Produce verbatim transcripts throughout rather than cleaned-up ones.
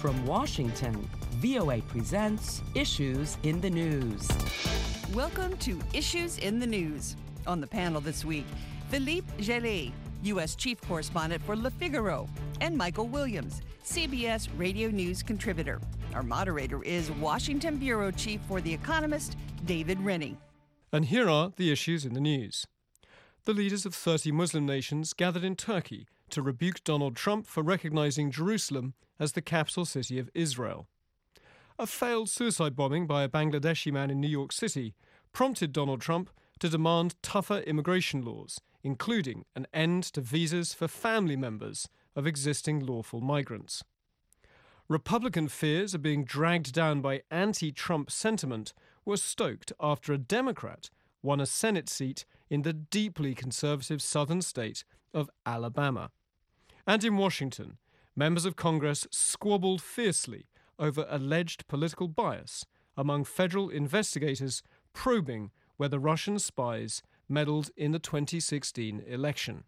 From Washington, V O A presents Issues in the News. Welcome to Issues in the News. On the panel this week, Philippe Gellet, U S Chief Correspondent for Le Figaro, and Michael Williams, C B S Radio News contributor. Our moderator is Washington Bureau Chief for The Economist, David Rennie. And here are the issues in the news. The leaders of thirty Muslim nations gathered in Turkey to rebuke Donald Trump for recognizing Jerusalem as the capital city of Israel. A failed suicide bombing by a Bangladeshi man in New York City prompted Donald Trump to demand tougher immigration laws, including an end to visas for family members of existing lawful migrants. Republican fears of being dragged down by anti-Trump sentiment were stoked after a Democrat won a Senate seat in the deeply conservative southern state of Alabama. And in Washington, members of Congress squabbled fiercely over alleged political bias among federal investigators probing whether Russian spies meddled in the twenty sixteen election.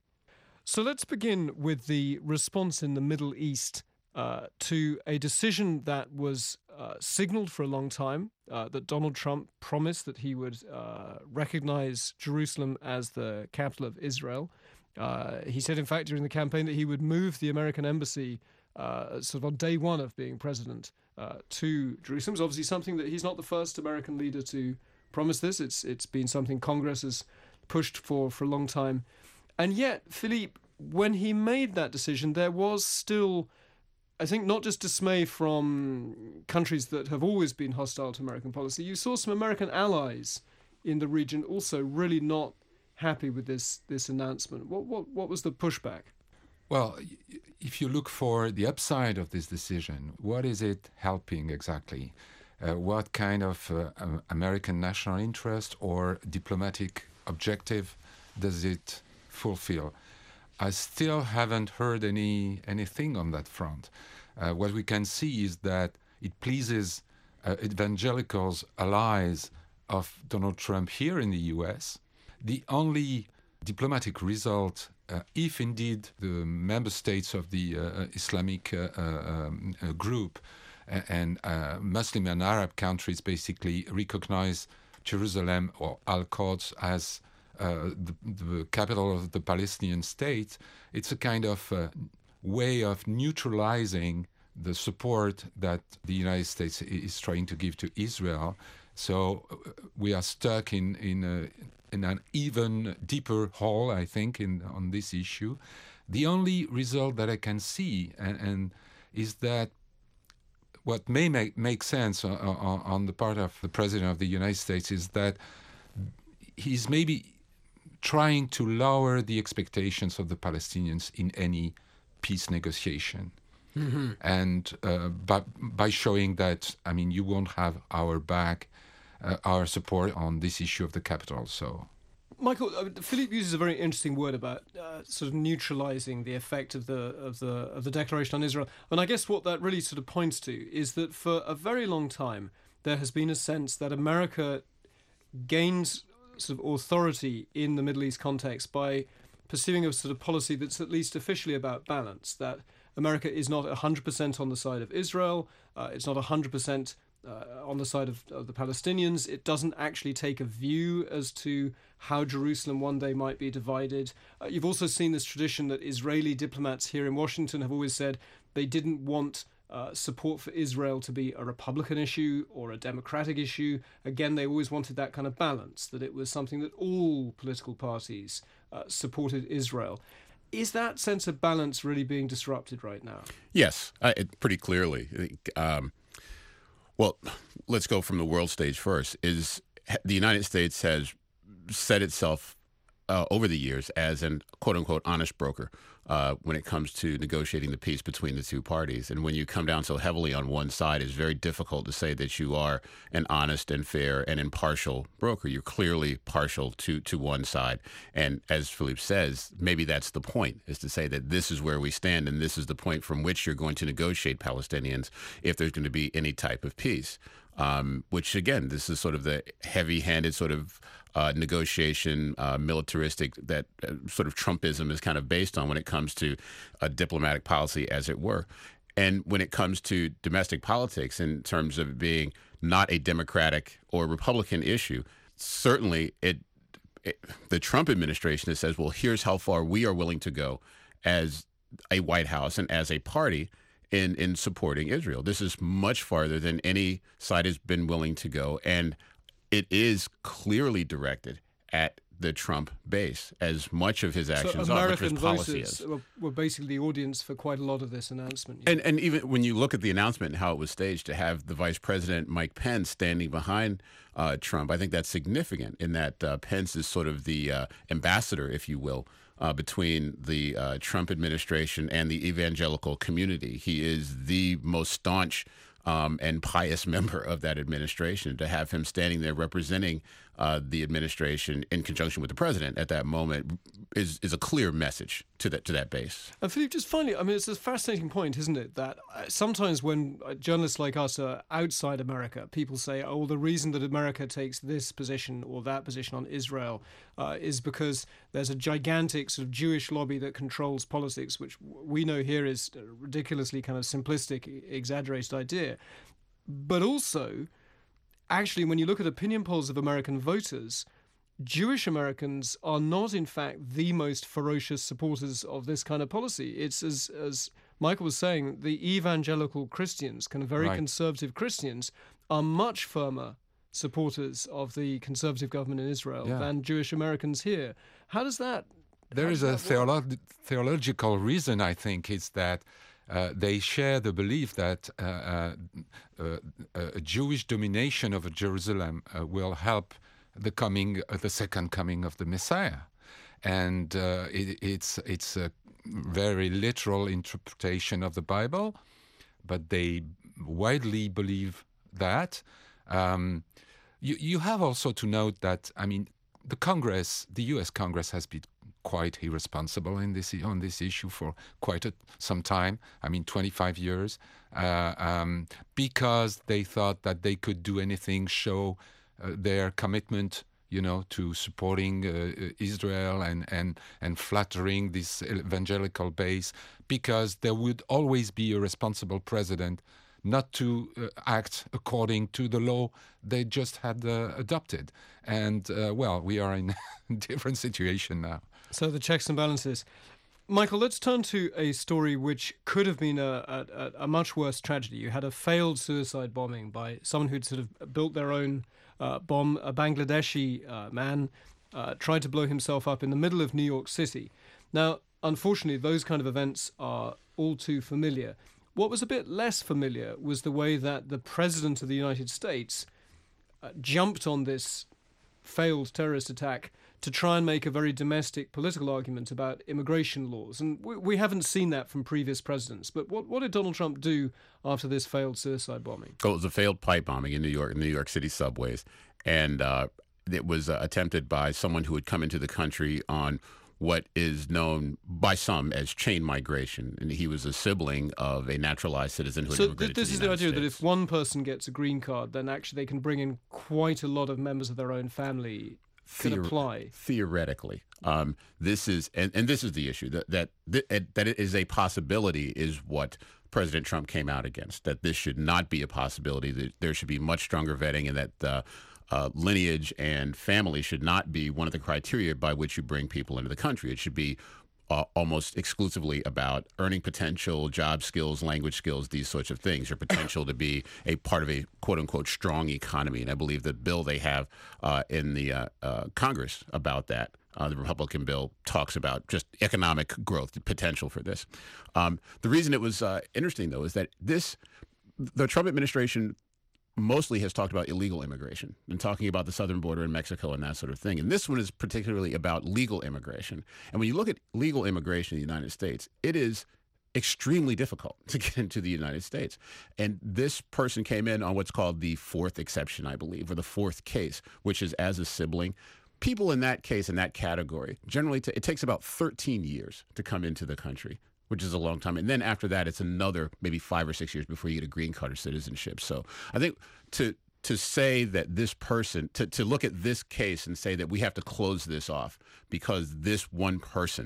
So let's begin with the response in the Middle East uh, to a decision that was uh, signaled for a long time, uh, that Donald Trump promised that he would uh, recognize Jerusalem as the capital of Israel. Uh, he said, in fact, during the campaign that he would move the American embassy uh, sort of on day one of being president uh, to Jerusalem. It's obviously something that he's not the first American leader to promise this. It's It's been something Congress has pushed for for a long time. And yet, Philippe, when he made that decision, there was still, I think, not just dismay from countries that have always been hostile to American policy. You saw some American allies in the region also really not happy with this this announcement. What what what was the pushback? Well, if you look for the upside of this decision, what is it helping exactly? Uh, what kind of uh, um, American national interest or diplomatic objective does it fulfill? I still haven't heard any anything on that front. Uh, what we can see is that it pleases uh, evangelicals, allies of Donald Trump here in the U S. The only diplomatic result, uh, if indeed the member states of the uh, Islamic uh, um, uh, group and uh, Muslim and Arab countries basically recognize Jerusalem or Al-Quds as uh, the, the capital of the Palestinian state, it's a kind of uh, way of neutralizing the support that the United States is trying to give to Israel. So uh, we are stuck in in, a, in an even deeper hole, I think, in on this issue. The only result that I can see and, and is that what may make, make sense on, on, on the part of the President of the United States is that he's maybe trying to lower the expectations of the Palestinians in any peace negotiation. Mm-hmm. And uh, by, by showing that, I mean, you won't have our back, uh, our support on this issue of the capital. So, Michael, uh, Philippe uses a very interesting word about uh, sort of neutralizing the effect of the of the of the declaration on Israel. And I guess what that really sort of points to is that for a very long time there has been a sense that America gains sort of authority in the Middle East context by pursuing a sort of policy that's at least officially about balance, that America is not one hundred percent on the side of Israel, uh, it's not one hundred percent uh, on the side of, of the Palestinians, it doesn't actually take a view as to how Jerusalem one day might be divided. Uh, you've also seen this tradition that Israeli diplomats here in Washington have always said they didn't want Uh, support for Israel to be a Republican issue or a Democratic issue. Again, they always wanted that kind of balance, that it was something that all political parties uh, supported Israel. Is that sense of balance really being disrupted right now? Yes, uh, it, pretty clearly. Um, well, let's go from the world stage first. Is the United States has set itself uh, over the years as an quote-unquote honest broker uh, when it comes to negotiating the peace between the two parties. And when you come down so heavily on one side, it's very difficult to say that you are an honest and fair and impartial broker. You're clearly partial to, to one side. And as Philippe says, maybe that's the point, is to say that this is where we stand and this is the point from which you're going to negotiate Palestinians if there's going to be any type of peace. Um, which, again, this is sort of the heavy-handed sort of uh, negotiation, uh, militaristic, that uh, sort of Trumpism is kind of based on when it comes to a diplomatic policy, as it were. And when it comes to domestic politics, in terms of being not a Democratic or Republican issue, certainly it, it the Trump administration that says, well, here's how far we are willing to go as a White House and as a party in, in supporting Israel. This is much farther than any side has been willing to go. And it is clearly directed at the Trump base, as much of his actions so are, American which his policy voters is. were, were basically the audience for quite a lot of this announcement. And and even when you look at the announcement and how it was staged, to have the Vice President Mike Pence standing behind uh, Trump, I think that's significant in that uh, Pence is sort of the uh, ambassador, if you will, uh, between the uh, Trump administration and the evangelical community. He is the most staunch Um, and pious member of that administration. To have him standing there representing uh, the administration in conjunction with the president at that moment is is a clear message to that to that base. And Philippe, just finally, I mean, it's a fascinating point, isn't it, that uh, sometimes when uh, journalists like us are outside America, people say, oh, the reason that America takes this position or that position on Israel uh, is because there's a gigantic sort of Jewish lobby that controls politics, which we know here is a ridiculously kind of simplistic, exaggerated idea. But also, actually, when you look at opinion polls of American voters, Jewish Americans are not, in fact, the most ferocious supporters of this kind of policy. It's, as as Michael was saying, the evangelical Christians, kind of very Right. conservative Christians, are much firmer supporters of the conservative government in Israel Yeah. than Jewish Americans here. How does that... There how is does a that work? theolo- theological reason, I think, is that uh, they share the belief that uh, uh, uh, a Jewish domination of Jerusalem uh, will help the coming, uh, the second coming of the Messiah, and uh, it, it's it's a very literal interpretation of the Bible, but they widely believe that. Um, you you have also to note that, I mean, the Congress, the U S Congress, has been quite irresponsible in this on this issue for quite a, some time. I mean, twenty-five years, uh, um, because they thought that they could do anything, show uh, their commitment, you know, to supporting uh, Israel and, and and flattering this evangelical base, because there would always be a responsible president not to uh, act according to the law they just had uh, adopted. And, uh, well, we are in a different situation now. So the checks and balances. Michael, let's turn to a story which could have been a, a, a much worse tragedy. You had a failed suicide bombing by someone who'd sort of built their own uh, bomb. A Bangladeshi uh, man uh, tried to blow himself up in the middle of New York City. Now, unfortunately, those kind of events are all too familiar. What was a bit less familiar was the way that the President of the United States uh, jumped on this failed terrorist attack to try and make a very domestic political argument about immigration laws. And we, we haven't seen that from previous presidents. But what, what did Donald Trump do after this failed suicide bombing? Oh, it was a failed pipe bombing in New York, in New York City subways. And uh, it was uh, attempted by someone who had come into the country on what is known by some as chain migration. And he was a sibling of a naturalized citizen who had So immigrated th- this to is the the United idea that States. if one person gets a green card, then actually they can bring in quite a lot of members of their own family can Theor- apply. Theoretically, um, this is, and, and this is the issue, that, that, that, that it is a possibility is what President Trump came out against, that this should not be a possibility, that there should be much stronger vetting, and that uh, uh, lineage and family should not be one of the criteria by which you bring people into the country. It should be uh, almost exclusively about earning potential, job skills, language skills, these sorts of things, your potential to be a part of a quote-unquote strong economy. And I believe the bill they have uh, in the uh, uh, Congress about that, Uh, the Republican bill, talks about just economic growth, the potential for this. Um, the reason it was uh, interesting, though, is that this, the Trump administration mostly has talked about illegal immigration and talking about the southern border in Mexico and that sort of thing. And this one is particularly about legal immigration. And when you look at legal immigration in the United States, it is extremely difficult to get into the United States. And this person came in on what's called the fourth exception, I believe, or the fourth case, which is as a sibling. People in that case, in that category, generally t- it takes about thirteen years to come into the country, which is a long time. And then after that, it's another maybe five or six years before you get a green card or citizenship. So I think to to say that this person, to, to look at this case and say that we have to close this off because this one person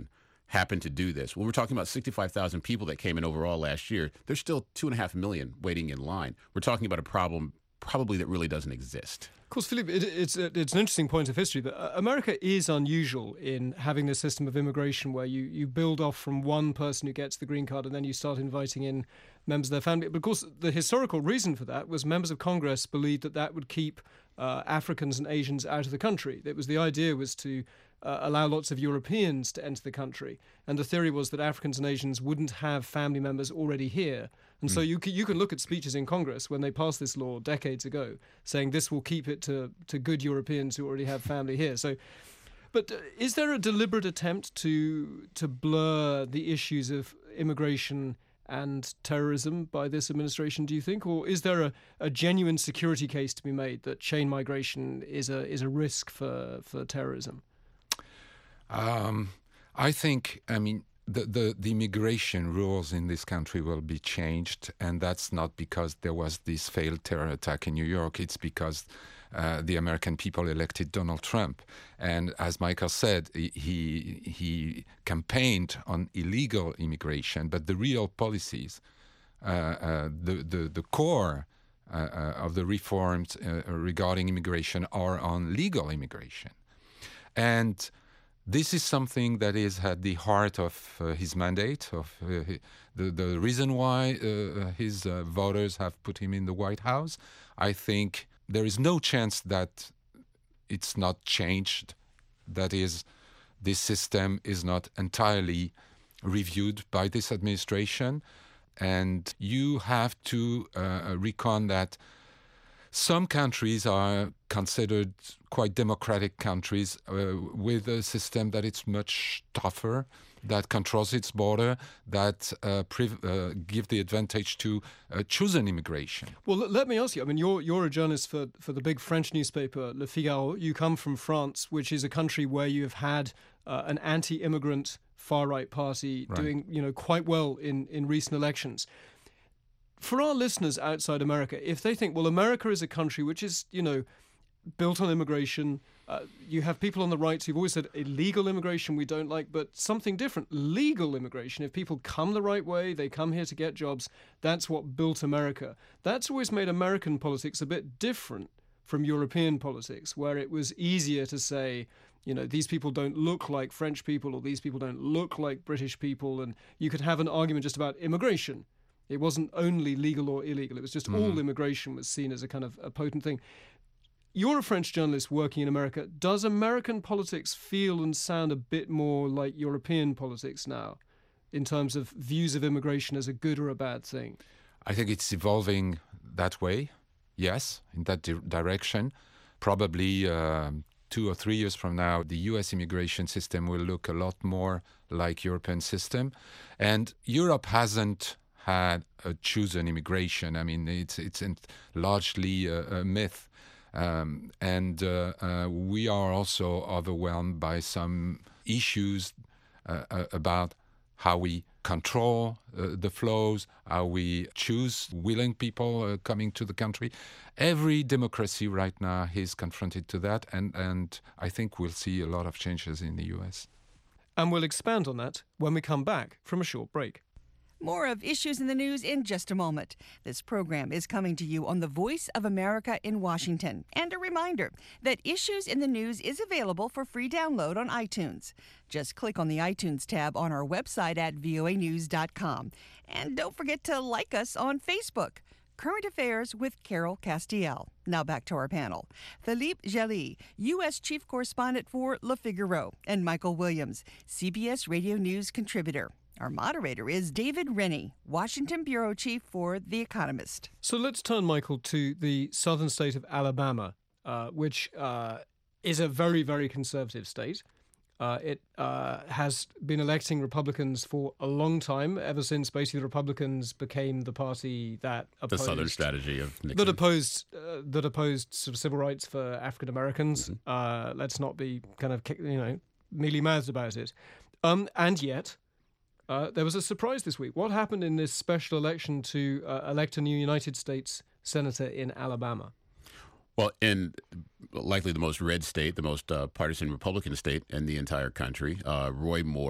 happen to do this. Well, we're talking about sixty-five thousand people that came in overall last year. There's still two and a half million waiting in line. We're talking about a problem probably that really doesn't exist. Of course, Philippe, it, it's, it's an interesting point of history that America is unusual in having this system of immigration where you, you build off from one person who gets the green card and then you start inviting in members of their family. But of course, the historical reason for that was members of Congress believed that that would keep uh, Africans and Asians out of the country. It was the idea was to uh, allow lots of Europeans to enter the country. And the theory was that Africans and Asians wouldn't have family members already here. And mm. so you can, you can look at speeches in Congress when they passed this law decades ago, saying this will keep it to, to good Europeans who already have family here. So, but uh, is there a deliberate attempt to to blur the issues of immigration and terrorism by this administration, do you think? Or is there a, a genuine security case to be made that chain migration is a is a risk for, for terrorism? Um, I think, I mean, the, the, the immigration rules in this country will be changed, and that's not because there was this failed terror attack in New York. It's because uh, the American people elected Donald Trump. And as Michael said, he, he campaigned on illegal immigration, but the real policies, uh, uh, the, the, the core uh, uh, of the reforms uh, regarding immigration are on legal immigration. And this is something that is at the heart of uh, his mandate, of uh, the, the reason why uh, his uh, voters have put him in the White House. I think there is no chance that it's not changed. That is, this system is not entirely reviewed by this administration. And you have to uh, reckon that some countries are considered quite democratic countries uh, with a system that is much tougher, that controls its border, that uh, priv- uh, give the advantage to uh, chosen immigration. Well, l- let me ask you. I mean, you're you're a journalist for, for the big French newspaper Le Figaro. You come from France, which is a country where you have had uh, an anti-immigrant far-right party Right. doing, you know, quite well in, in recent elections. For our listeners outside America, if they think, well, America is a country which is, you know, built on immigration, uh, you have people on the right who've always said illegal immigration we don't like, but something different, legal immigration. If people come the right way, they come here to get jobs, that's what built America. That's always made American politics a bit different from European politics, where it was easier to say, you know, these people don't look like French people or these people don't look like British people, and you could have an argument just about immigration. It wasn't only legal or illegal. It was just mm-hmm. all immigration was seen as a kind of a potent thing. You're a French journalist working in America. Does American politics feel and sound a bit more like European politics now in terms of views of immigration as a good or a bad thing? I think it's evolving that way, yes, in that di- direction. Probably um, two or three years from now, the U S immigration system will look a lot more like European system. And Europe hasn't had a chosen immigration. I mean, it's it's largely a, a myth. Um, and uh, uh, we are also overwhelmed by some issues uh, uh, about how we control uh, the flows, how we choose willing people uh, coming to the country. Every democracy right now is confronted to that, and, and I think we'll see a lot of changes in the U S. And we'll expand on that when we come back from a short break. More of Issues in the News in just a moment. This program is coming to you on the Voice of America in Washington. And a reminder that Issues in the News is available for free download on iTunes. Just click on the iTunes tab on our website at voa news dot com. And don't forget to like us on Facebook. Current Affairs with Carol Castiel. Now back to our panel. Philippe Gelly, U S Chief Correspondent for Le Figaro, and Michael Williams, C B S Radio News contributor. Our moderator is David Rennie, Washington Bureau Chief for The Economist. So let's turn, Michael, to the southern state of Alabama, uh, which uh, is a very, very conservative state. Uh, it uh, has been electing Republicans for a long time, ever since basically the Republicans became the party that opposed... The Southern strategy of Nixon. That opposed, uh, that opposed sort of civil rights for African Americans. Mm-hmm. Uh, let's not be kind of, you know, mealy-mouthed about it. Um, and yet... Uh, there was a surprise this week. What happened in this special election to uh, elect a new United States senator in Alabama? Well, in likely the most red state, the most uh, partisan Republican state in the entire country, uh, Roy Moore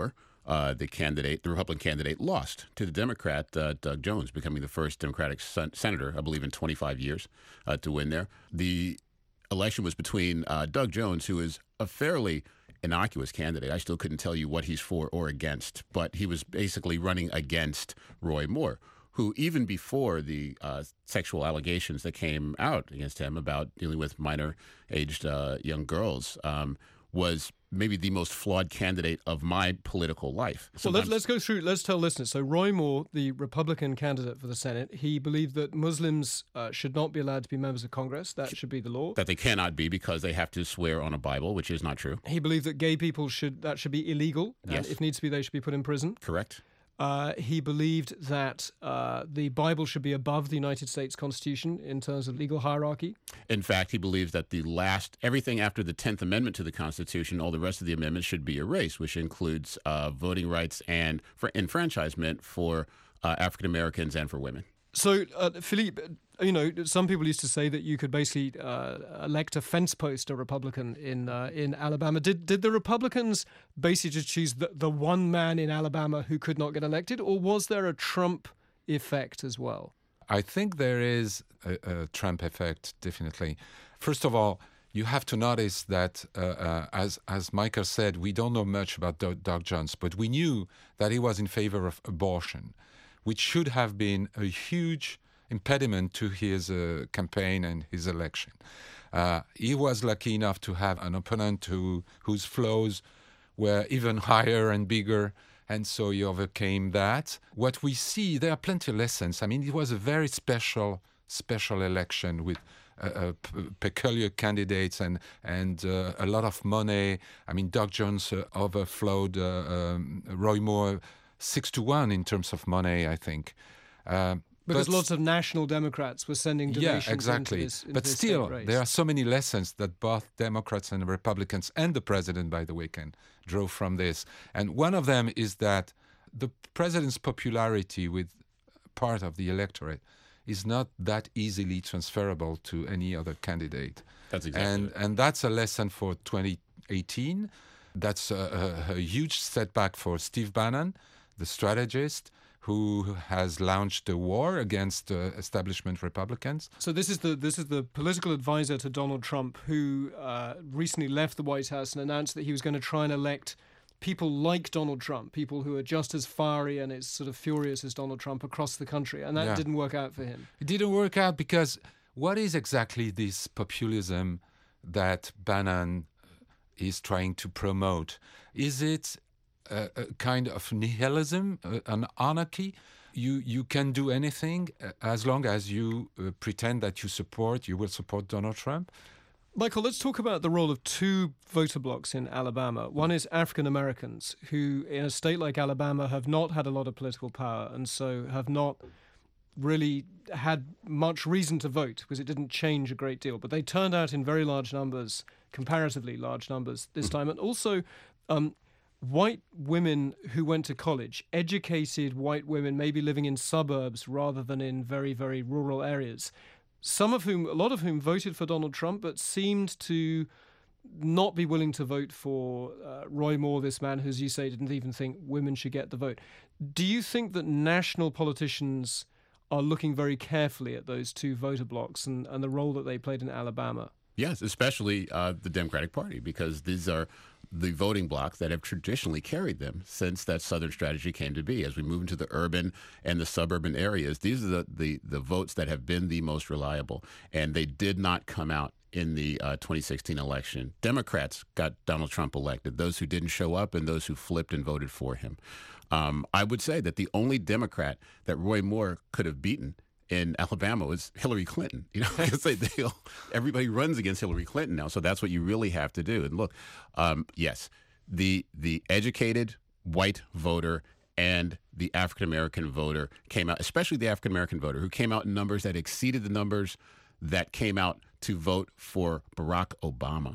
uh, the candidate, the Republican candidate, lost to the Democrat, uh, Doug Jones, becoming the first Democratic sen- senator, I believe, in twenty-five years uh, to win there. The election was between uh, Doug Jones, who is a fairly innocuous candidate. I still couldn't tell you what he's for or against, but he was basically running against Roy Moore, who even before the uh, sexual allegations that came out against him about dealing with minor-aged uh, young girls, um, was maybe the most flawed candidate of my political life. Well, let, let's go through, let's tell listeners. So Roy Moore, the Republican candidate for the Senate, he believed that Muslims uh, should not be allowed to be members of Congress. That should be the law. That they cannot be because they have to swear on a Bible, which is not true. He believed that gay people should, that should be illegal. Yes. And if needs to be, they should be put in prison. Correct. Uh, he believed that uh, the Bible should be above the United States Constitution in terms of legal hierarchy. In fact, he believes that the last, everything after the tenth Amendment to the Constitution, all the rest of the amendments should be erased, which includes uh, voting rights and for enfranchisement for uh, African Americans and for women. So, uh, Philippe, you know, some people used to say that you could basically uh, elect a fence post, a Republican in uh, in Alabama. Did did the Republicans basically just choose the, the one man in Alabama who could not get elected, or was there a Trump effect as well? I think there is a, a Trump effect, definitely. First of all, you have to notice that, uh, uh, as as Michael said, we don't know much about Doug, Doug Jones, but we knew that he was in favor of abortion, which should have been a huge impediment to his uh, campaign and his election. Uh, he was lucky enough to have an opponent who, whose flaws were even higher and bigger, and so he overcame that. What we see, there are plenty of lessons. I mean, it was a very special, special election with uh, uh, p- peculiar candidates and and uh, a lot of money. I mean, Doug Jones uh, overflowed uh, um, Roy Moore six to one in terms of money, I think. Uh, Because but, lots of national Democrats were sending donations yeah, exactly. into this, into but this still, state race. there are so many lessons that both Democrats and Republicans and the president, by the way, can draw from this. And one of them is that the president's popularity with part of the electorate is not that easily transferable to any other candidate. That's exactly and it. and that's a lesson for twenty eighteen. That's a, a, a huge setback for Steve Bannon, the strategist, who has launched a war against uh, establishment Republicans. So this is the this is the political advisor to Donald Trump, who uh, recently left the White House and announced that he was going to try and elect people like Donald Trump, people who are just as fiery and as sort of furious as Donald Trump across the country, and that Yeah. didn't work out for him. It didn't work out because what is exactly this populism that Bannon is trying to promote? Is it a, a kind of nihilism, uh, an anarchy? You you can do anything uh, as long as you uh, pretend that you support, you will support Donald Trump? Michael, let's talk about the role of two voter blocks in Alabama. One is African Americans, who in a state like Alabama have not had a lot of political power and so have not really had much reason to vote because it didn't change a great deal. But they turned out in very large numbers, comparatively large numbers this time. And also um, white women who went to college, educated white women, maybe living in suburbs rather than in very, very rural areas, some of whom, a lot of whom voted for Donald Trump, but seemed to not be willing to vote for uh, Roy Moore, this man who, as you say, didn't even think women should get the vote. Do you think that national politicians are looking very carefully at those two voter blocks and, and the role that they played in Alabama? Yes, especially uh, the Democratic Party, because these are the voting blocks that have traditionally carried them since that Southern strategy came to be. As we move into the urban and the suburban areas, these are the, the, the votes that have been the most reliable, and they did not come out in the uh, twenty sixteen election. Democrats got Donald Trump elected, those who didn't show up and those who flipped and voted for him. Um, I would say that the only Democrat that Roy Moore could have beaten in Alabama was Hillary Clinton, you know, because they, they all, everybody runs against Hillary Clinton now. So that's what you really have to do. And look, um, yes, the the educated white voter and the African-American voter came out, especially the African-American voter, who came out in numbers that exceeded the numbers that came out to vote for Barack Obama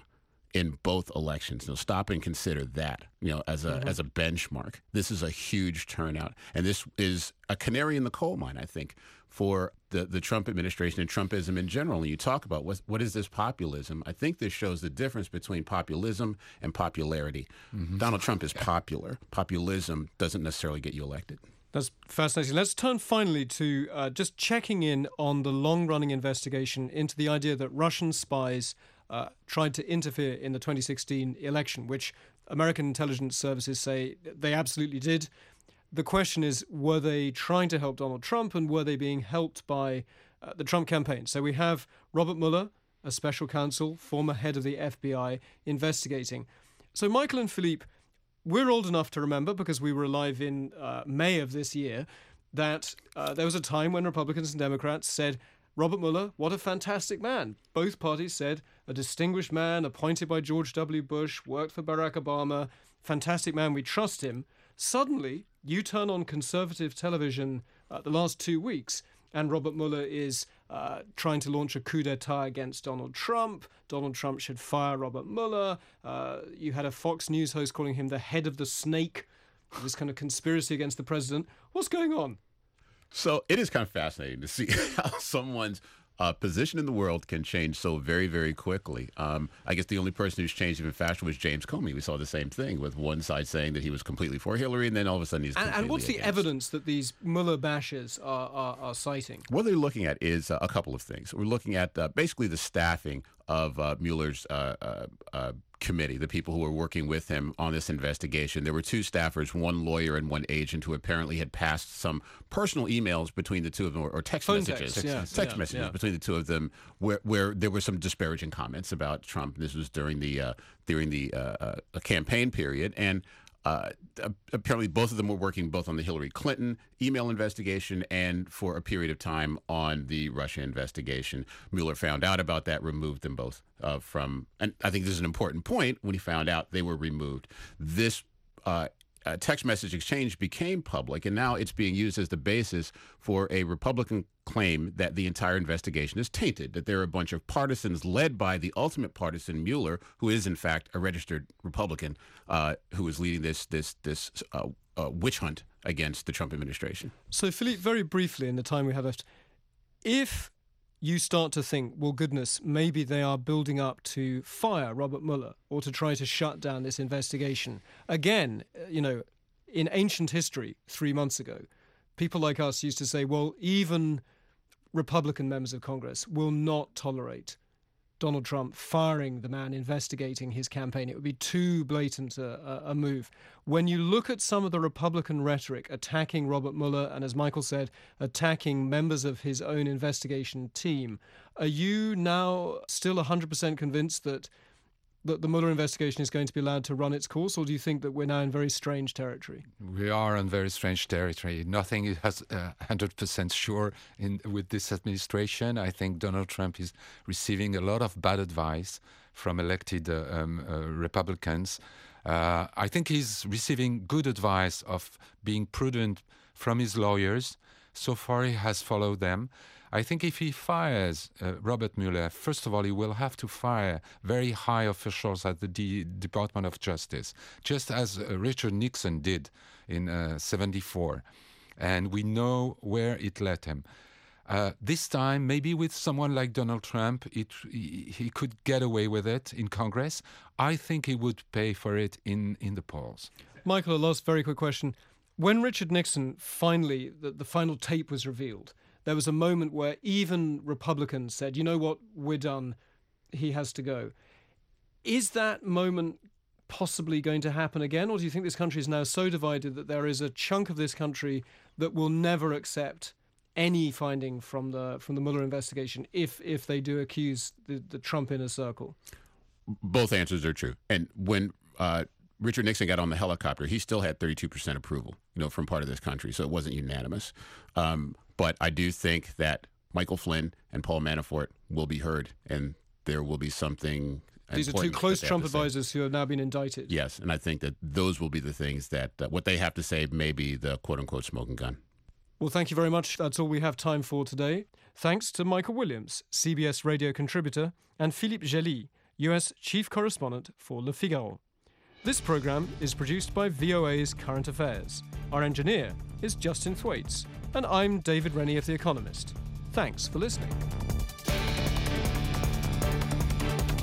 in both elections. You know, stop and consider that, you know, as a mm-hmm. as a benchmark. This is a huge turnout, and this is a canary in the coal mine, I think, for the, the Trump administration and Trumpism in general. And you talk about what what is this populism? I think this shows the difference between populism and popularity. Mm-hmm. Donald Trump is popular. Populism doesn't necessarily get you elected. That's fascinating. Let's turn finally to uh, just checking in on the long-running investigation into the idea that Russian spies uh, tried to interfere in the twenty sixteen election, which American intelligence services say they absolutely did. The question is, were they trying to help Donald Trump, and were they being helped by uh, the Trump campaign? So we have Robert Mueller, a special counsel, former head of the F B I, investigating. So Michael and Philippe, we're old enough to remember, because we were alive in uh, May of this year, that uh, there was a time when Republicans and Democrats said, Robert Mueller, what a fantastic man. Both parties said, a distinguished man, appointed by George W. Bush, worked for Barack Obama, fantastic man, we trust him. Suddenly, you turn on conservative television uh, the last two weeks, and Robert Mueller is uh, trying to launch a coup d'etat against Donald Trump. Donald Trump should fire Robert Mueller. Uh, you had a Fox News host calling him the head of the snake, this kind of conspiracy against the president. What's going on? So it is kind of fascinating to see how someone's uh, position in the world can change so very, very quickly. Um, I guess the only person who's changed even faster was James Comey. We saw the same thing, with one side saying that he was completely for Hillary, and then all of a sudden he's completely And, and what's the against. evidence that these Mueller bashers are, are, are citing? What they're looking at is uh, a couple of things. We're looking at uh, basically the staffing of uh, Mueller's uh, uh, uh, committee, the people who were working with him on this investigation. There were two staffers, one lawyer and one agent, who apparently had passed some personal emails between the two of them, or, or text Phone messages, text, yeah, text yeah, messages yeah. between the two of them, where where there were some disparaging comments about Trump. This was during the uh, during the uh, uh, campaign period, and Uh, apparently both of them were working both on the Hillary Clinton email investigation and for a period of time on the Russia investigation. Mueller found out about that, removed them both uh, from, and I think this is an important point, when he found out they were removed. This uh, uh, text message exchange became public, and now it's being used as the basis for a Republican claim that the entire investigation is tainted, that there are a bunch of partisans led by the ultimate partisan Mueller, who is in fact a registered Republican, uh, who is leading this this this uh, uh, witch hunt against the Trump administration. So, Philippe, very briefly in the time we have left, if you start to think, well, goodness, maybe they are building up to fire Robert Mueller or to try to shut down this investigation, again, you know, in ancient history, three months ago, people like us used to say, well, even Republican members of Congress will not tolerate Donald Trump firing the man investigating his campaign. It would be too blatant a, a move. When you look at some of the Republican rhetoric attacking Robert Mueller and, as Michael said, attacking members of his own investigation team, are you now still one hundred percent convinced that that the Mueller investigation is going to be allowed to run its course, or do you think that we're now in very strange territory? We are in very strange territory. Nothing is uh, one hundred percent sure in with this administration. I think Donald Trump is receiving a lot of bad advice from elected uh, um, uh, Republicans. Uh, I think he's receiving good advice of being prudent from his lawyers. So far, he has followed them. I think if he fires uh, Robert Mueller, first of all, he will have to fire very high officials at the D- Department of Justice, just as uh, Richard Nixon did in uh, seventy-four. And we know where it led him. Uh, this time, maybe with someone like Donald Trump, it, he, he could get away with it in Congress. I think he would pay for it in, in the polls. Michael, a last very quick question. When Richard Nixon finally, the, the final tape was revealed, there was a moment where even Republicans said, you know what, we're done, he has to go. Is that moment possibly going to happen again, or do you think this country is now so divided that there is a chunk of this country that will never accept any finding from the from the Mueller investigation if if they do accuse the, the Trump inner circle? Both answers are true. And when uh, Richard Nixon got on the helicopter, he still had thirty-two percent approval, you know, from part of this country, so it wasn't unanimous. Um, But I do think that Michael Flynn and Paul Manafort will be heard, and there will be something. These are two close Trump advisors who have now been indicted. Yes, and I think that those will be the things that uh, what they have to say may be the quote-unquote smoking gun. Well, thank you very much. That's all we have time for today. Thanks to Michael Williams, C B S radio contributor, and Philippe Gelly, U S chief correspondent for Le Figaro. This programme is produced by V O A's Current Affairs. Our engineer is Justin Thwaites, and I'm David Rennie of The Economist. Thanks for listening.